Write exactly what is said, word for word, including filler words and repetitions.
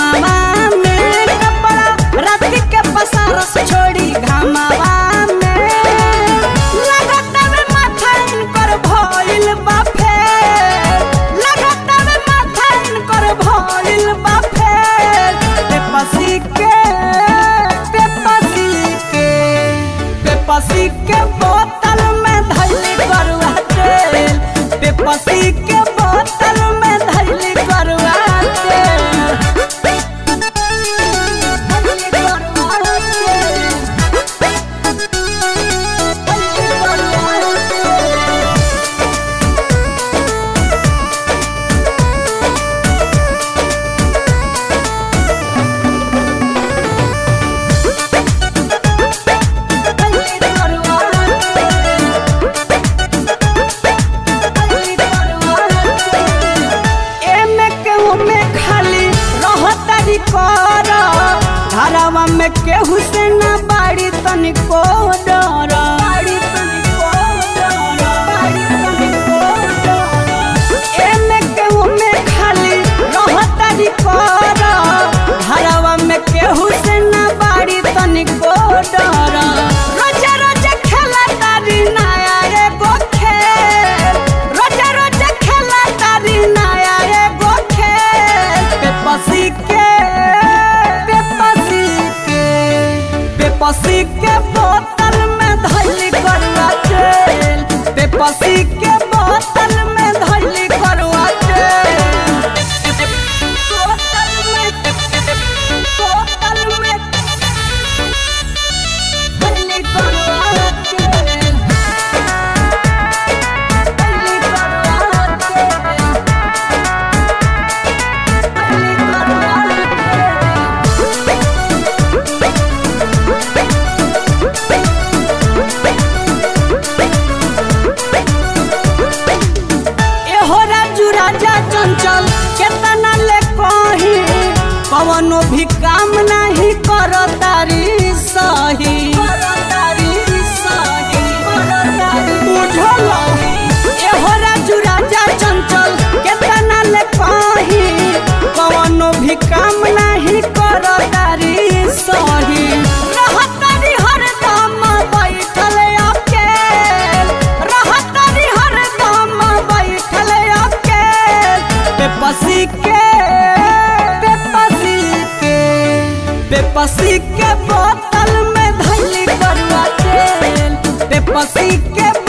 घामावा में कपड़ा रात के पसारस छोड़ी घामावा में लगता में माथा इनकर भइल बा फेर लगता में माथा इनकर भइल बा फेर पेपसी के पेपसी के पेपसी के बोतल में धइली करुआ तेल पेपसी के बोतल में धइली करुआ तेल धइली करुआ तेल धइली करुआ तेल घरवा में केहू से ना बाड़ी तनिको डर बाड़ी तनिको डर बाड़ी तनिको डर एमे केहू में खाली रहतारी कर घरवा में केहू से ना बाड़ी तनिको डर रोज रोज खेला तारी नया एगो खेल रोज रोज खेला तारी नया एगो खेल पेपसी के पेपसी के बोतल में धइली करुआ तेल पेपसी के बोतल में धइली करुआ तेल बोतल में बोतल में धइली करुआ तेल धइली करुआ तेल धइली करुआ चंचल केतना ले कही कवनो भी काम नहीं करो तारी सही बुझल एहो राजू राजा चंचल केतना ले कही कवनो भी काम नहीं करो तारी सही रहतारी हरदम बैठल अकेल रहतारी हरदम बैठल पेपसी के पेपसी के पेपसी के बोतल में धइली करुआ तेल पेपसी के